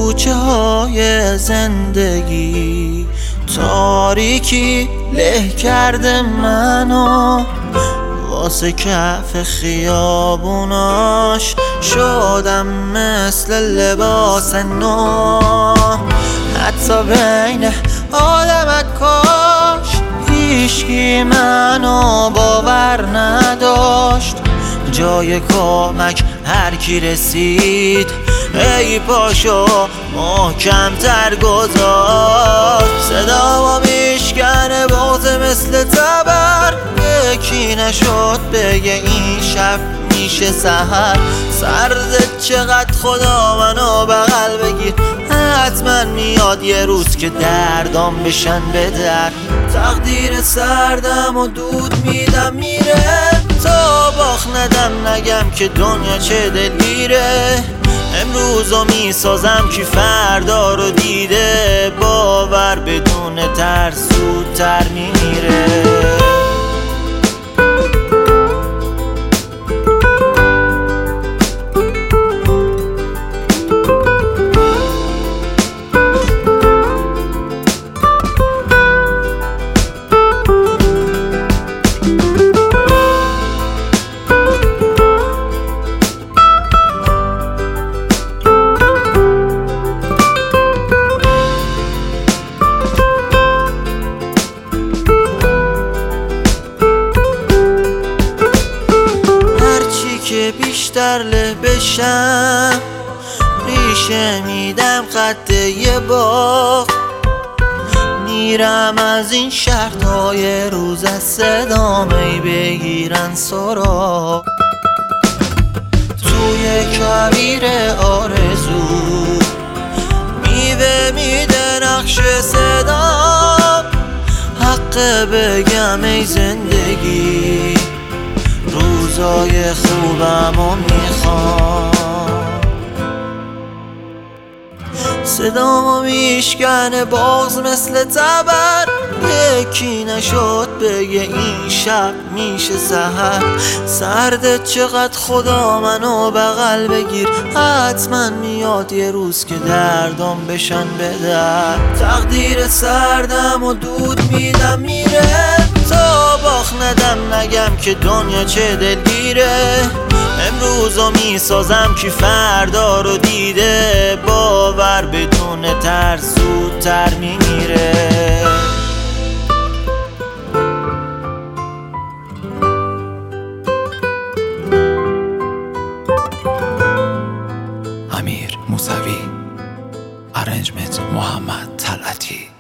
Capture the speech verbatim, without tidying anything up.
کوچه های زندگی تاریکی له کرده منو، واسه کف خیابوناش شدم مثل لباس نو. حتی بین آدمت کاش هیچکی منو باور نداشت، جای کمک هر کی رسید ای پاشو محکم تر گذاشت. صدامو میشکنه بغض مثل تبر، یکی نشد بگه این شب میشه سحر. سرده چقدر خدا منو بغل بگیر، حتما میاد یه روز که دردام بشن به در. تقدیر سردم و دود میدم میره، تا باخ ندم نگم که دنیا چه دلگیره. امروزو میسازم که فردا رو دیده، باور بدون ترس زودتر میمیره. که بیشتر له بشم ریشه میدم قد یه باغ. میرم از این شهر تا یه روز از صدامی بگیرن سراغ. توی کویر آرزو میوه میده نقش صدام، حق بگم ای زندگی روزای خوبمو میخوام. صدامو میشکنه بغض مثل تبر، یکی نشد بگه این شب میشه سحر. سرده چقدر خدا منو بغل بگیر، حتما میاد یه روز که دردام بشن به در. تقدیر سردم و دود میدم میره، تا باخ ندم نگم که دنیا چه دلگیره. امروزو میسازم که فردا رو دیده، باور بدون ترس زودتر میمیره. امیر موسوی، ارنجمنت محمد طلعتی.